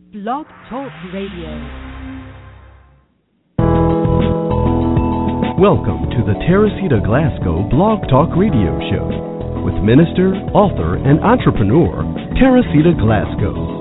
Blog Talk Radio. Welcome to the Teresita Glasgow Blog Talk Radio Show with minister, author, and entrepreneur Teresita Glasgow.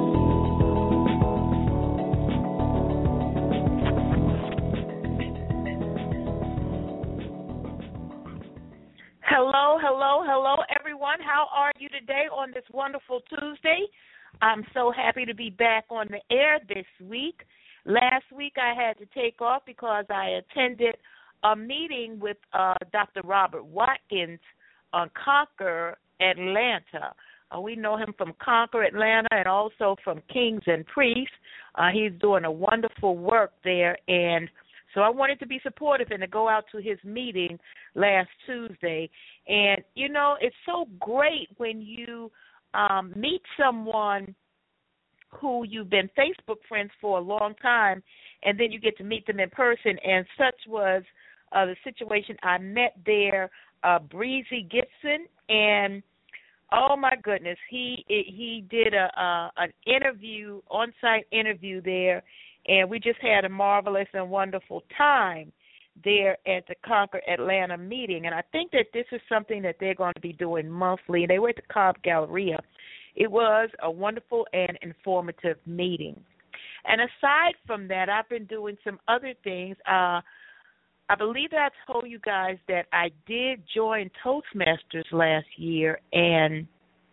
Hello, everyone. How are you today on this wonderful Tuesday? I'm so happy to be back on the air this week. Last week I had to take off because I attended a meeting with Dr. Robert Watkins on Conquer Atlanta. We know him from Conquer Atlanta and also from Kings and Priests. He's doing a wonderful work there, and so I wanted to be supportive and to go out to his meeting last Tuesday. And, you know, it's so great when you meet someone who you've been Facebook friends for a long time, and then you get to meet them in person. And such was the situation. I met there Breezy Gibson, and oh my goodness, he did an interview, on-site interview there, and we just had a marvelous and wonderful time there at the Conquer Atlanta meeting. And I think that this is something that they're going to be doing monthly. They were at the Cobb Galleria. It was a wonderful and informative meeting. And aside from that, I've been doing some other things. I believe that I told you guys that I did join Toastmasters last year, and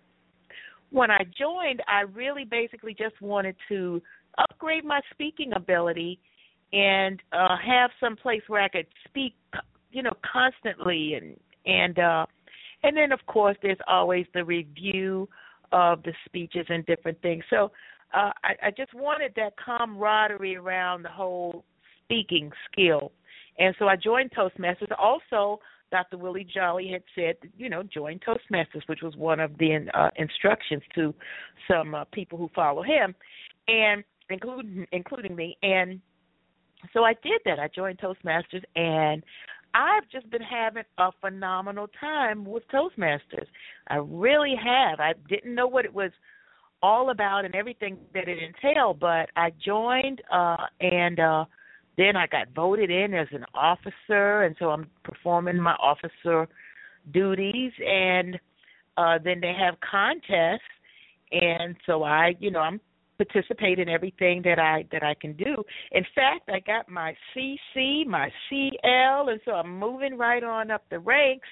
when I joined, I really basically just wanted to upgrade my speaking ability and have some place where I could speak, you know, constantly, and then of course there's always the review of the speeches and different things. So I just wanted that camaraderie around the whole speaking skill, and so I joined Toastmasters. Also, Dr. Willie Jolly had said, you know, join Toastmasters, which was one of the instructions to some people who follow him, and including me. And so I did that. I joined Toastmasters, and I've just been having a phenomenal time with Toastmasters. I really have. I didn't know what it was all about and everything that it entailed, but I joined, and then I got voted in as an officer, and so I'm performing my officer duties, and then they have contests, and so I'm participate in everything that I can do. In fact, I got my CC, my CL, and so I'm moving right on up the ranks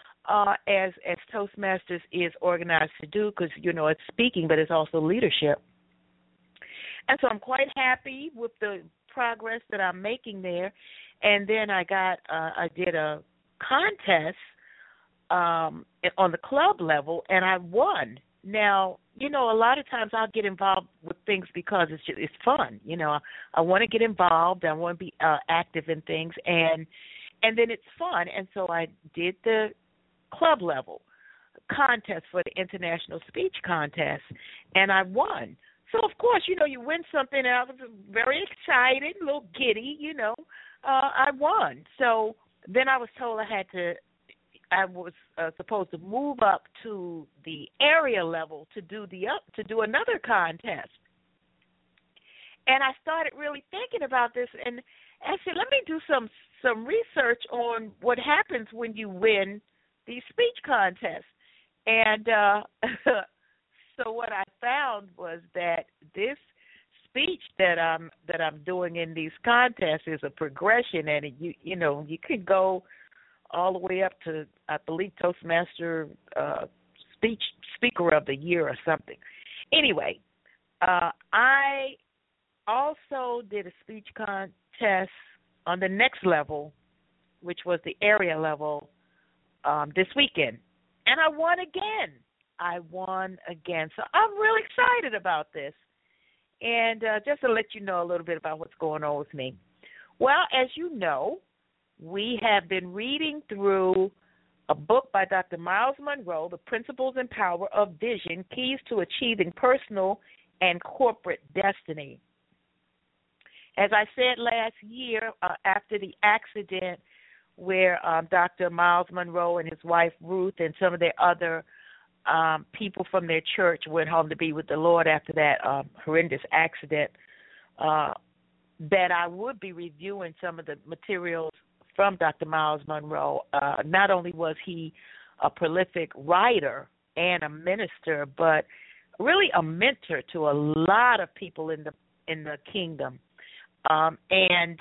as Toastmasters is organized to do, because, you know, it's speaking, but it's also leadership. And so I'm quite happy with the progress that I'm making there. And then I did a contest on the club level, and I won. Now, you know, a lot of times I'll get involved with things because it's fun. You know, I want to get involved. I want to be active in things, and then it's fun. And so I did the club level contest for the International Speech Contest, and I won. So, of course, you know, you win something, and I was very excited, a little giddy, you know. I won. So then I was told I was supposed to move up to the area level to do another contest. And I started really thinking about this, and I said, let me do some research on what happens when you win these speech contests. And so what I found was that this speech that I'm doing in these contests is a progression, and you could go all the way up to, I believe, Toastmaster Speaker of the Year or something. Anyway, I also did a speech contest on the next level, which was the area level, this weekend. And I won again. So I'm really excited about this. And just to let you know a little bit about what's going on with me. Well, as you know, we have been reading through a book by Dr. Miles Monroe, The Principles and Power of Vision, Keys to Achieving Personal and Corporate Destiny. As I said last year, after the accident where Dr. Miles Monroe and his wife Ruth and some of their other people from their church went home to be with the Lord after that horrendous accident, that I would be reviewing some of the materials from Dr. Miles Monroe. Not only was he a prolific writer and a minister, but really a mentor to a lot of people in the kingdom. And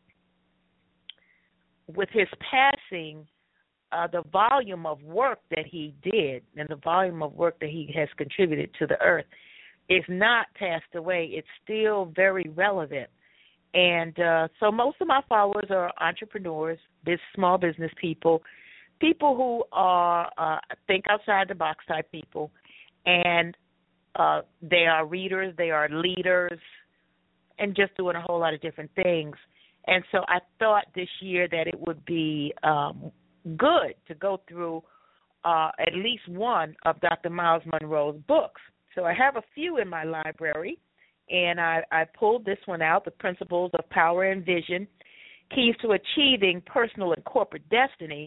with his passing, the volume of work that he did and the volume of work that he has contributed to the earth is not passed away. It's still very relevant. And so most of my followers are entrepreneurs, small business people, people who are think outside the box type people, and they are readers, they are leaders, and just doing a whole lot of different things. And so I thought this year that it would be good to go through at least one of Dr. Miles Monroe's books. So I have a few in my library, and I pulled this one out, The Principles of Power and Vision, Keys to Achieving Personal and Corporate Destiny.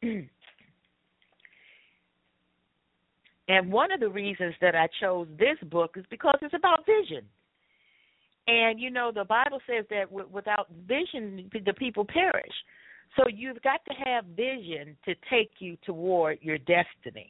And one of the reasons that I chose this book is because it's about vision. And, you know, the Bible says that without vision, the people perish. So you've got to have vision to take you toward your destiny.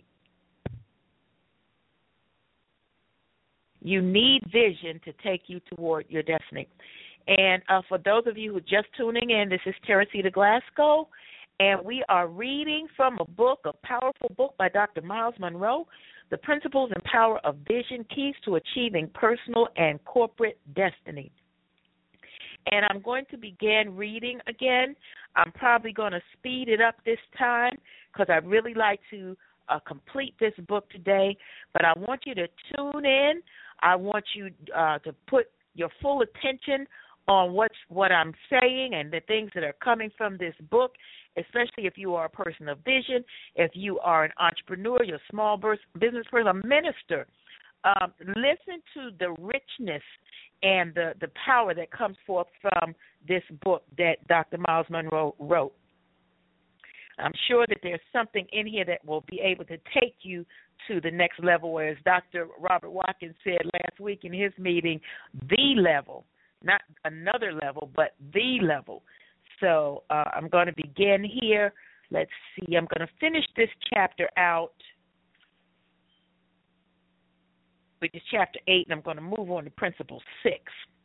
You need vision to take you toward your destiny. And for those of you who are just tuning in, this is Teresita Glasgow, and we are reading from a book, a powerful book by Dr. Miles Monroe, The Principles and Power of Vision, Keys to Achieving Personal and Corporate Destiny. And I'm going to begin reading again. I'm probably going to speed it up this time because I really like to complete this book today. But I want you to tune in. I want you to put your full attention on what I'm saying and the things that are coming from this book, especially if you are a person of vision, if you are an entrepreneur, you're a small business person, a minister. Listen to the richness and the power that comes forth from this book that Dr. Miles Monroe wrote. I'm sure that there's something in here that will be able to take you to the next level, or as Dr. Robert Watkins said last week in his meeting, the level, not another level, but the level. So I'm going to begin here. Let's see. I'm going to finish this chapter out, which is chapter 8, and I'm going to move on to principle 6.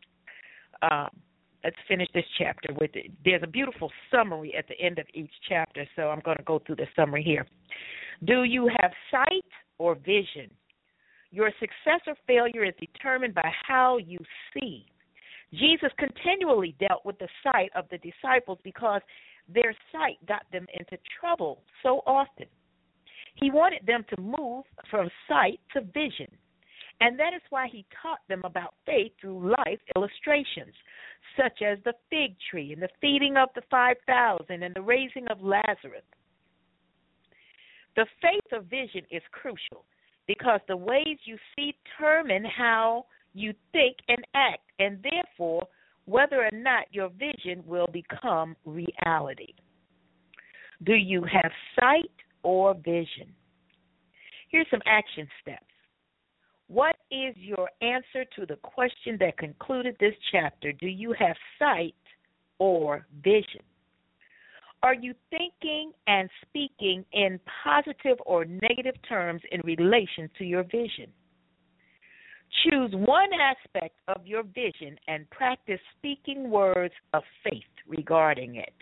Let's finish this chapter with it. There's a beautiful summary at the end of each chapter, so I'm going to go through the summary here. Do you have sight or vision? Your success or failure is determined by how you see. Jesus continually dealt with the sight of the disciples because their sight got them into trouble so often. He wanted them to move from sight to vision, and that is why he taught them about faith through life illustrations, such as the fig tree and the feeding of the 5,000 and the raising of Lazarus. The faith of vision is crucial because the ways you see determine how you think and act, and therefore whether or not your vision will become reality. Do you have sight or vision? Here's some action steps. What is your answer to the question that concluded this chapter? Do you have sight or vision? Are you thinking and speaking in positive or negative terms in relation to your vision? Choose one aspect of your vision and practice speaking words of faith regarding it.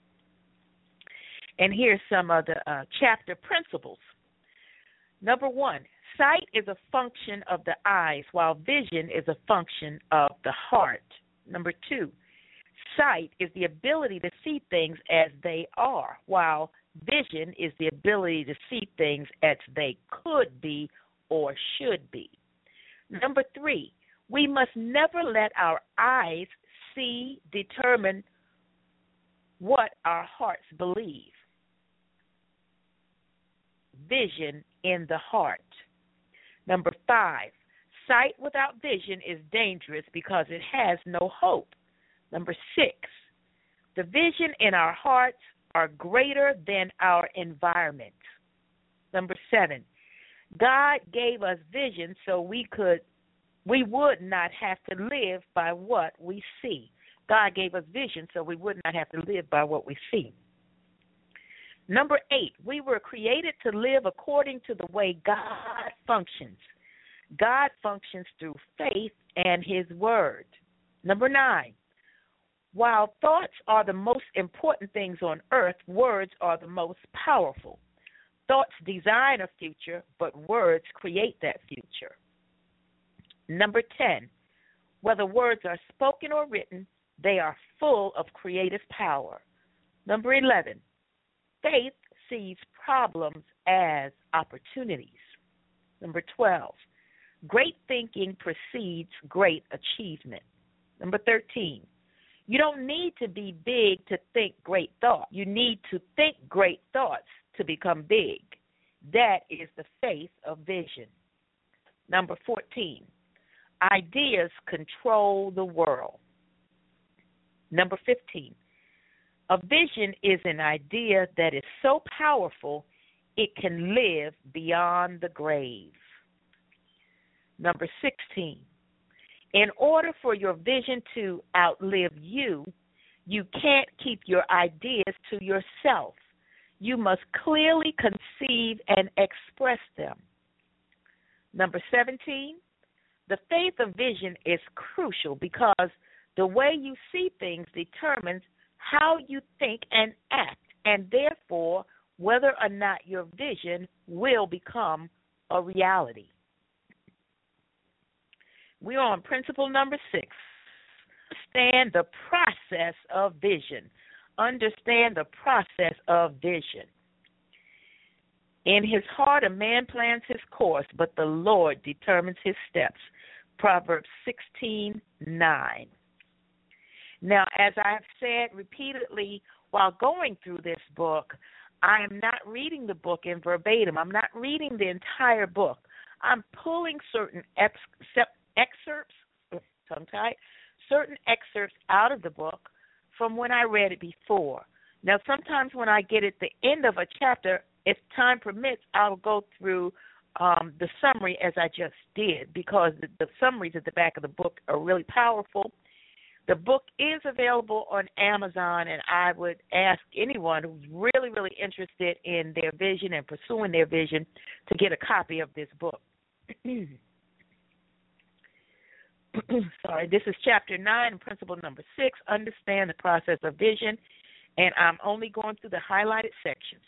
And here's some of the chapter principles. Number 1, sight is a function of the eyes, while vision is a function of the heart. Number 2, sight is the ability to see things as they are, while vision is the ability to see things as they could be or should be. Number 3, we must never let our eyes see determine what our hearts believe. Vision in the heart. Number 5, sight without vision is dangerous because it has no hope. Number 6, the vision in our hearts are greater than our environment. Number 7, God gave us vision so we would not have to live by what we see. God gave us vision so we would not have to live by what we see. Number 8, we were created to live according to the way God functions. God functions through faith and His Word. Number 9, while thoughts are the most important things on earth, words are the most powerful. Thoughts design a future, but words create that future. Number 10, whether words are spoken or written, they are full of creative power. Number 11, faith sees problems as opportunities. Number 12, great thinking precedes great achievement. Number 13, you don't need to be big to think great thoughts. You need to think great thoughts to become big. That is the faith of vision. Number 14, ideas control the world. Number 15, a vision is an idea that is so powerful it can live beyond the grave. Number 16, in order for your vision to outlive you, you can't keep your ideas to yourself. You must clearly conceive and express them. Number 17, the faith of vision is crucial because the way you see things determines how you think and act, and therefore whether or not your vision will become a reality. We're on principle number 6. Understand the process of vision. Understand the process of vision. In his heart a man plans his course, but the Lord determines his steps. Proverbs 16:9. Now, as I have said repeatedly while going through this book, I am not reading the book in verbatim. I'm not reading the entire book. I'm pulling certain excerpts, tongue-tied, certain excerpts out of the book from when I read it before. Now, sometimes when I get at the end of a chapter, if time permits, I'll go through the summary as I just did, because the summaries at the back of the book are really powerful. The book is available on Amazon, and I would ask anyone who's really, really interested in their vision and pursuing their vision to get a copy of this book. Sorry, this is chapter 9, principle number 6, understand the process of vision, and I'm only going through the highlighted sections.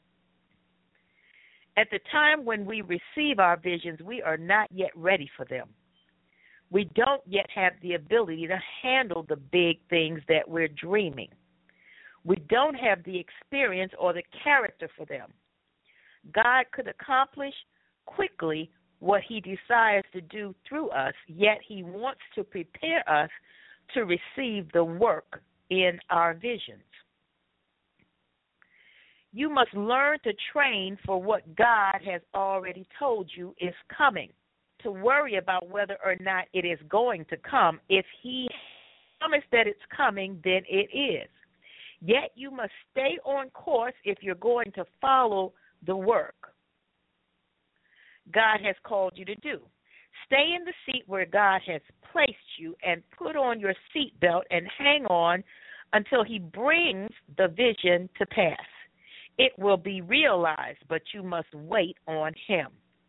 At the time when we receive our visions, we are not yet ready for them. We don't yet have the ability to handle the big things that we're dreaming. We don't have the experience or the character for them. God could accomplish quickly what he desires to do through us, yet he wants to prepare us to receive the work in our visions. You must learn to train for what God has already told you is coming. To worry about whether or not it is going to come. If he promised that it's coming, then it is. Yet you must stay on course if you're going to follow the work God has called you to do. Stay in the seat where God has placed you and put on your seatbelt and hang on until he brings the vision to pass. It will be realized, but you must wait on him.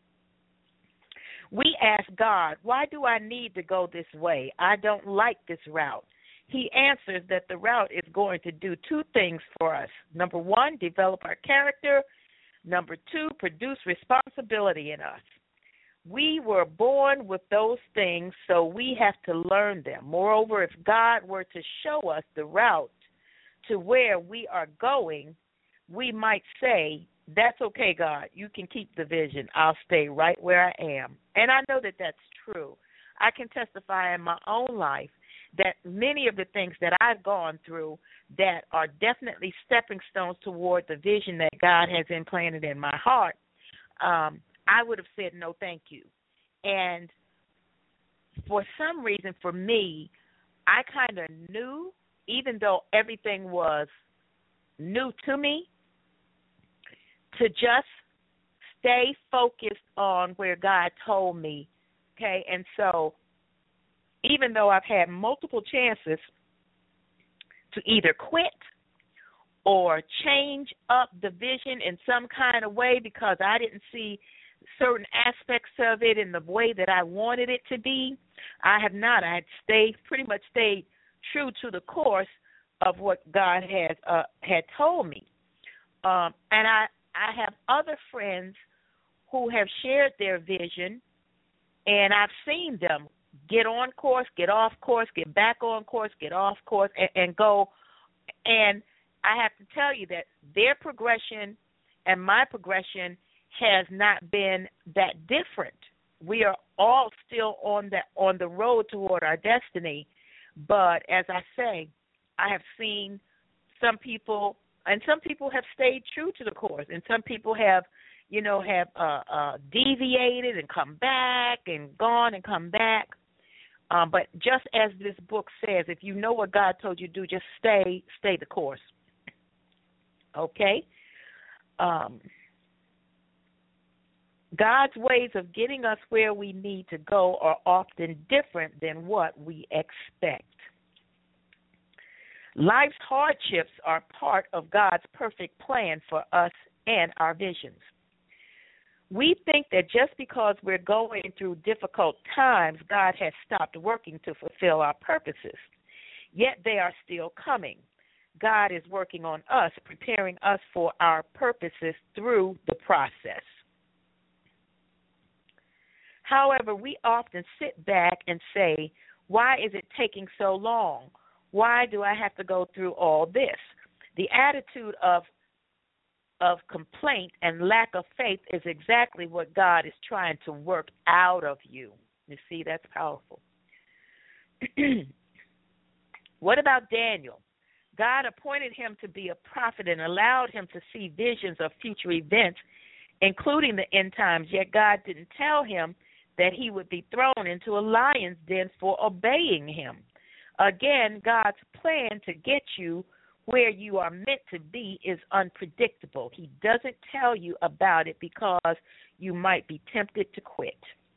We ask God, why do I need to go this way? I don't like this route. He answers that the route is going to do 2 things for us. Number 1, develop our character. Number 2, produce responsibility in us. We were born with those things, so we have to learn them. Moreover, if God were to show us the route to where we are going, we might say, that's okay, God. You can keep the vision. I'll stay right where I am. And I know that that's true. I can testify in my own life that many of the things that I've gone through that are definitely stepping stones toward the vision that God has implanted in my heart, I would have said no thank you. And for some reason, for me, I kind of knew, even though everything was new to me, to just stay focused on where God told me, okay? And so even though I've had multiple chances to either quit or change up the vision in some kind of way because I didn't see certain aspects of it in the way that I wanted it to be, I have not. I had pretty much stayed true to the course of what God had told me. And I have other friends who have shared their vision, and I've seen them get on course, get off course, get back on course, get off course, and go. And I have to tell you that their progression and my progression has not been that different. We are all still on the road toward our destiny. But as I say, I have seen some people, and some people have stayed true to the course, and some people have, deviated and come back and gone and come back. But just as this book says, if you know what God told you to do, just stay the course. Okay? God's ways of getting us where we need to go are often different than what we expect. Life's hardships are part of God's perfect plan for us and our visions. We think that just because we're going through difficult times, God has stopped working to fulfill our purposes. Yet they are still coming. God is working on us, preparing us for our purposes through the process. However, we often sit back and say, why is it taking so long? Why do I have to go through all this? The attitude of complaint and lack of faith is exactly what God is trying to work out of you. You see, that's powerful. What about Daniel? God appointed him to be a prophet and allowed him to see visions of future events, including the end times, yet God didn't tell him that he would be thrown into a lion's den for obeying him. Again, God's plan to get you where you are meant to be is unpredictable. He doesn't tell you about it because you might be tempted to quit.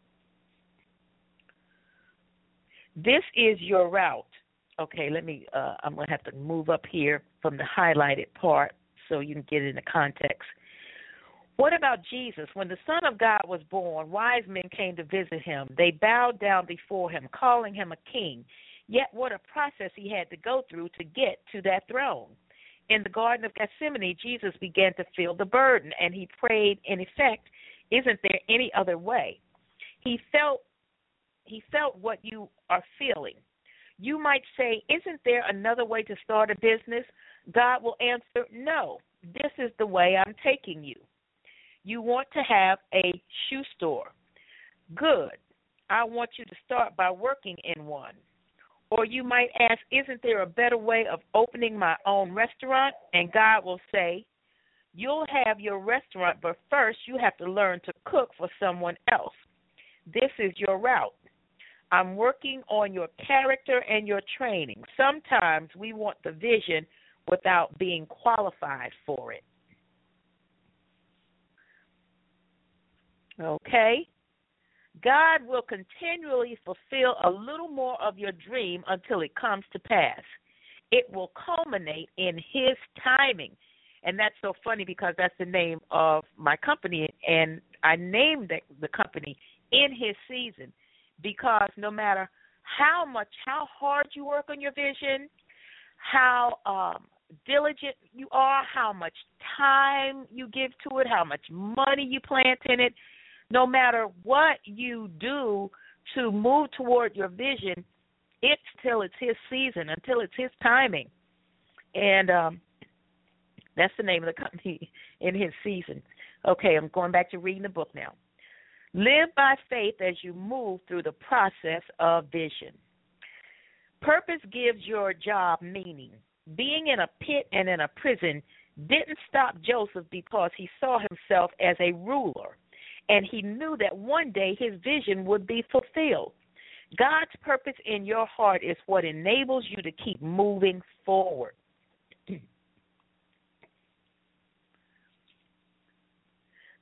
This is your route. Okay, I'm going to have to move up here from the highlighted part so you can get it in the context. What about Jesus? When the Son of God was born, wise men came to visit him. They bowed down before him, calling him a king. Yet what a process he had to go through to get to that throne. In the Garden of Gethsemane, Jesus began to feel the burden, and he prayed, in effect, isn't there any other way? He felt what you are feeling. You might say, isn't there another way to start a business? God will answer, no, this is the way I'm taking you. You want to have a shoe store. Good. I want you to start by working in one. Or you might ask, isn't there a better way of opening my own restaurant? And God will say, you'll have your restaurant, but first you have to learn to cook for someone else. This is your route. I'm working on your character and your training. Sometimes we want the vision without being qualified for it. Okay? God will continually fulfill a little more of your dream until it comes to pass. It will culminate in his timing. And that's so funny because that's the name of my company, and I named the company In His Season because no matter how hard you work on your vision, how diligent you are, how much time you give to it, how much money you plant in it, no matter what you do to move toward your vision, it's till it's his season, until it's his timing. And that's the name of the company, In His Season. Okay, I'm going back to reading the book now. Live by faith as you move through the process of vision. Purpose gives your job meaning. Being in a pit and in a prison didn't stop Joseph because he saw himself as a ruler, and he knew that one day his vision would be fulfilled. God's purpose in your heart is what enables you to keep moving forward.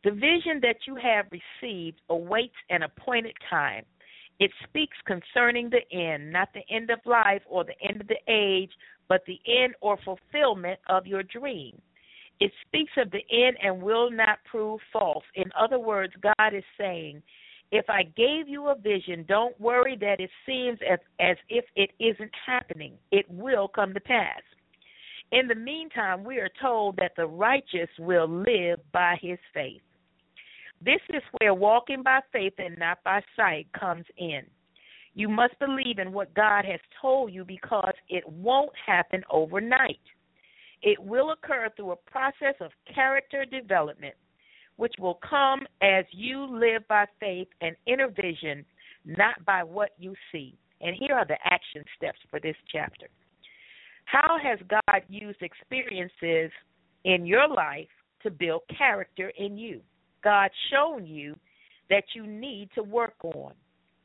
The vision that you have received awaits an appointed time. It speaks concerning the end, not the end of life or the end of the age, but the end or fulfillment of your dream. It speaks of the end and will not prove false. In other words, God is saying, if I gave you a vision, don't worry that it seems as if it isn't happening. It will come to pass. In the meantime, we are told that the righteous will live by his faith. This is where walking by faith and not by sight comes in. You must believe in what God has told you because it won't happen overnight. It will occur through a process of character development, which will come as you live by faith and inner vision, not by what you see. And here are the action steps for this chapter. How has God used experiences in your life to build character in you? God's shown you that you need to work on.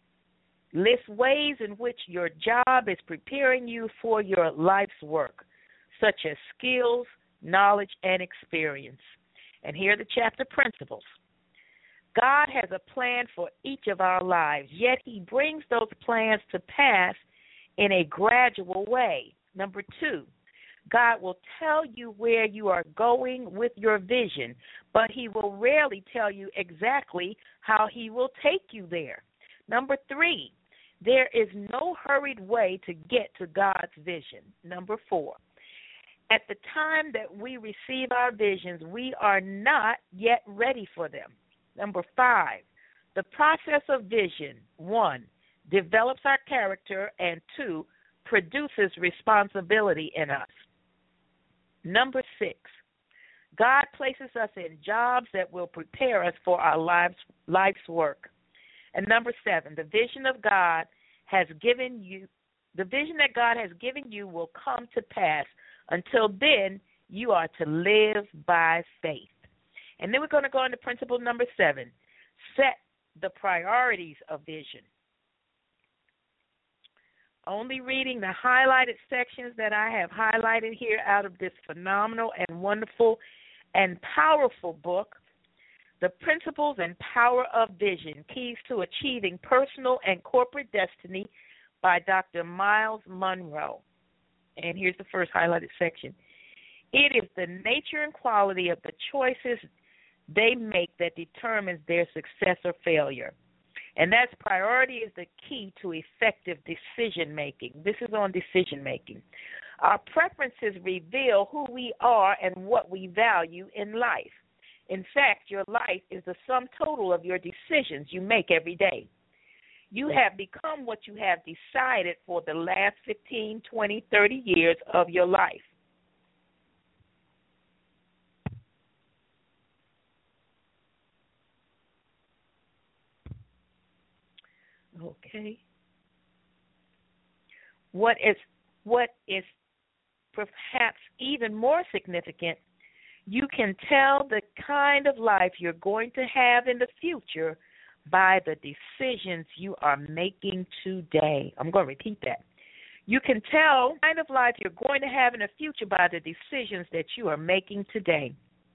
List ways in which your job is preparing you for your life's work, such as skills, knowledge, and experience. And here are the chapter principles. God has a plan for each of our lives, yet he brings those plans to pass in a gradual way. Number 2, God will tell you where you are going with your vision, but he will rarely tell you exactly how he will take you there. Number 3, there is no hurried way to get to God's vision. Number 4, at the time that we receive our visions, we are not yet ready for them. Number 5, the process of vision, 1, develops our character, and 2, produces responsibility in us. Number 6, God places us in jobs that will prepare us for our life's work. And number 7, the vision that God has given you will come to pass. Until then, you are to live by faith. And then we're going to go into principle number 7, set the priorities of vision. Only reading the highlighted sections that I have highlighted here out of this phenomenal and wonderful and powerful book, The Principles and Power of Vision, Keys to Achieving Personal and Corporate Destiny by Dr. Miles Monroe. And here's the first highlighted section. It is the nature and quality of the choices they make that determines their success or failure. And that's priority is the key to effective decision-making. This is on decision-making. Our preferences reveal who we are and what we value in life. In fact, your life is the sum total of your decisions you make every day. You have become what you have decided for the last 15, 20, 30 years of your life. Okay. What is perhaps even more significant, you can tell the kind of life you're going to have in the future by the decisions you are making today. I'm going to repeat that. You can tell the kind of life you're going to have in the future by the decisions that you are making today.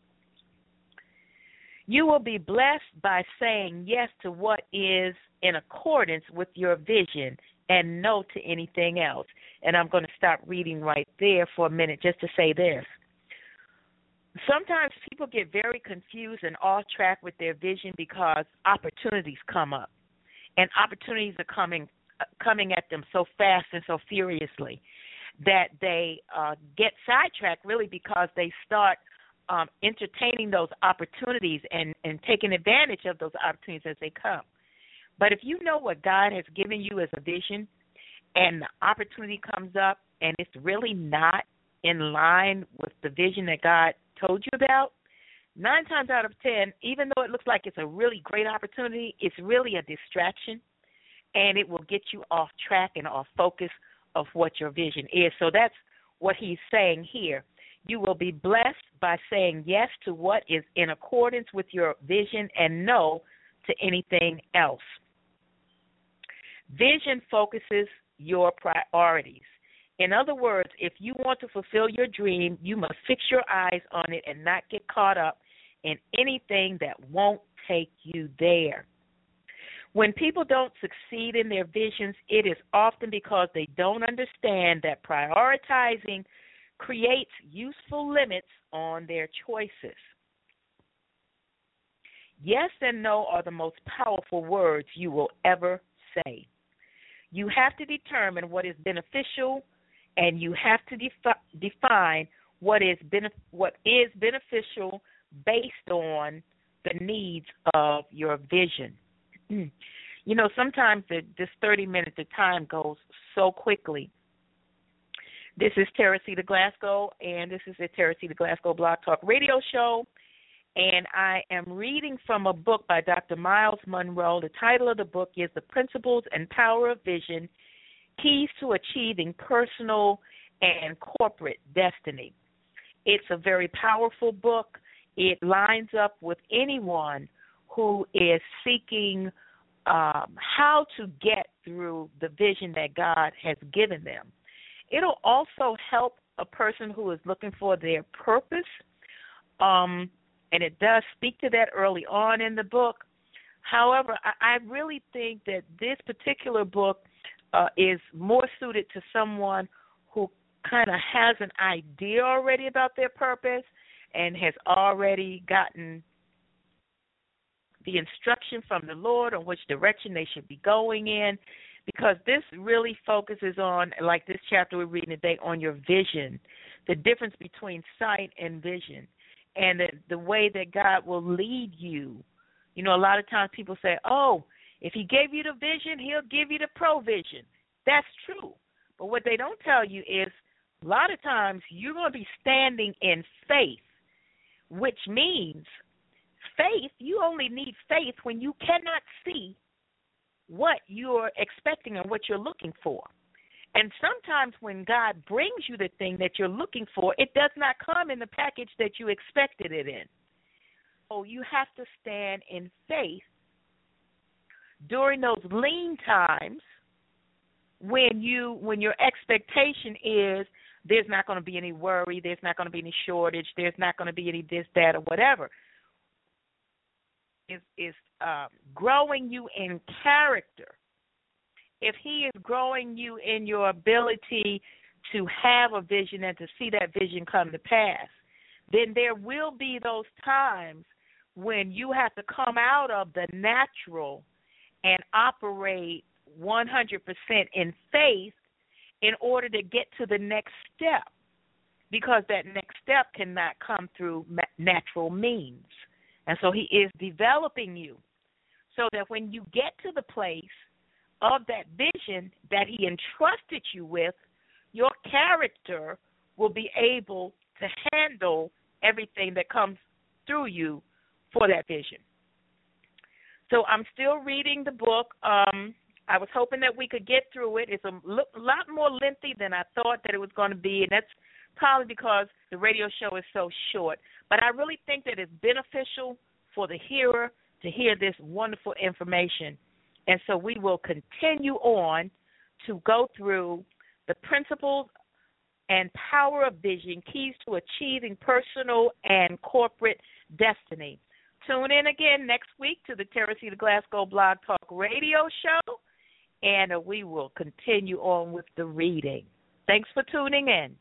You will be blessed by saying yes to what is in accordance with your vision and no to anything else. And I'm going to stop reading right there for a minute just to say this. Sometimes people get very confused and off track with their vision because opportunities come up. And opportunities are coming at them so fast and so furiously that they get sidetracked really because they start entertaining those opportunities and taking advantage of those opportunities as they come. But if you know what God has given you as a vision and the opportunity comes up and it's really not in line with the vision that God told you about, 9 times out of 10, even though it looks like it's a really great opportunity, it's really a distraction, and it will get you off track and off focus of what your vision is. So that's what he's saying here. You will be blessed by saying yes to what is in accordance with your vision and no to anything else. Vision focuses your priorities. In other words, if you want to fulfill your dream, you must fix your eyes on it and not get caught up in anything that won't take you there. When people don't succeed in their visions, it is often because they don't understand that prioritizing creates useful limits on their choices. Yes and no are the most powerful words you will ever say. You have to determine what is beneficial, and you have to define what is beneficial based on the needs of your vision. You know, sometimes this 30 minutes of time goes so quickly. This is Teresita Glasgow, and this is the Teresita Glasgow Blog Talk Radio Show, and I am reading from a book by Dr. Miles Monroe. The title of the book is The Principles and Power of Vision, Keys to Achieving Personal and Corporate Destiny. It's a very powerful book. It lines up with anyone who is seeking how to get through the vision that God has given them. It'll also help a person who is looking for their purpose, and it does speak to that early on in the book. However, I really think that this particular book is more suited to someone who kind of has an idea already about their purpose and has already gotten the instruction from the Lord on which direction they should be going in, because this really focuses on, like this chapter we're reading today, on your vision, the difference between sight and vision, and the way that God will lead you. You know, a lot of times people say, oh, if he gave you the vision, he'll give you the provision. That's true. But what they don't tell you is a lot of times you're going to be standing in faith, which means faith, you only need faith when you cannot see what you're expecting and what you're looking for. And sometimes when God brings you the thing that you're looking for, it does not come in the package that you expected it in. So you have to stand in faith during those lean times when your expectation is there's not going to be any worry, there's not going to be any shortage, there's not going to be any this, that, or whatever. Is growing you in character. If he is growing you in your ability to have a vision and to see that vision come to pass, then there will be those times when you have to come out of the natural and operate 100% in faith in order to get to the next step, because that next step cannot come through natural means. And so he is developing you so that when you get to the place of that vision that he entrusted you with, your character will be able to handle everything that comes through you for that vision. So I'm still reading the book. I was hoping that we could get through it. It's a lot more lengthy than I thought that it was going to be, and that's probably because the radio show is so short. But I really think that it's beneficial for the hearer to hear this wonderful information. And so we will continue on to go through the principles and power of vision, keys to achieving personal and corporate destiny. Tune in again next week to the Teresita Glasgow Blog Talk Radio Show, and we will continue on with the reading. Thanks for tuning in.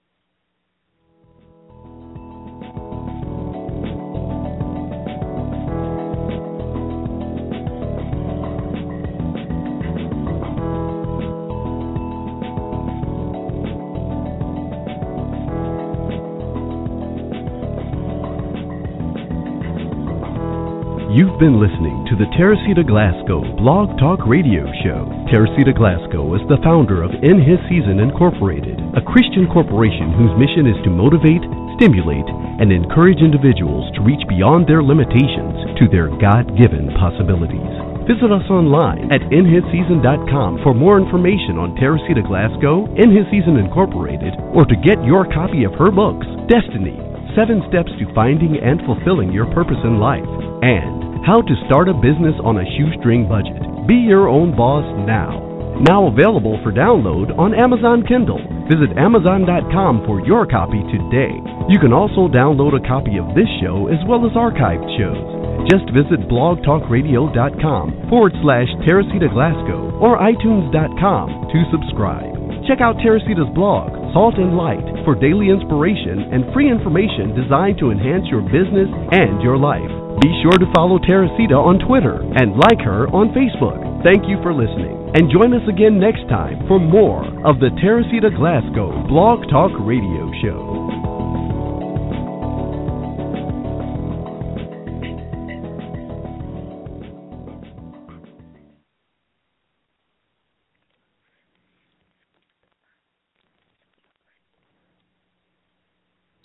You've been listening to the Teresita Glasgow Blog Talk Radio Show. Teresita Glasgow is the founder of In His Season Incorporated, a Christian corporation whose mission is to motivate, stimulate, and encourage individuals to reach beyond their limitations to their God-given possibilities. Visit us online at inhisseason.com for more information on Teresita Glasgow, In His Season Incorporated, or to get your copy of her books, Destiny, 7 Steps to Finding and Fulfilling Your Purpose in Life, and How to Start a Business on a Shoestring Budget. Be your own boss now. Now available for download on Amazon Kindle. Visit Amazon.com for your copy today. You can also download a copy of this show as well as archived shows. Just visit blogtalkradio.com/Teresita Glasgow or iTunes.com to subscribe. Check out Teresita's blog, Salt and Light, for daily inspiration and free information designed to enhance your business and your life. Be sure to follow Teresita on Twitter and like her on Facebook. Thank you for listening, and join us again next time for more of the Teresita Glasgow Blog Talk Radio Show.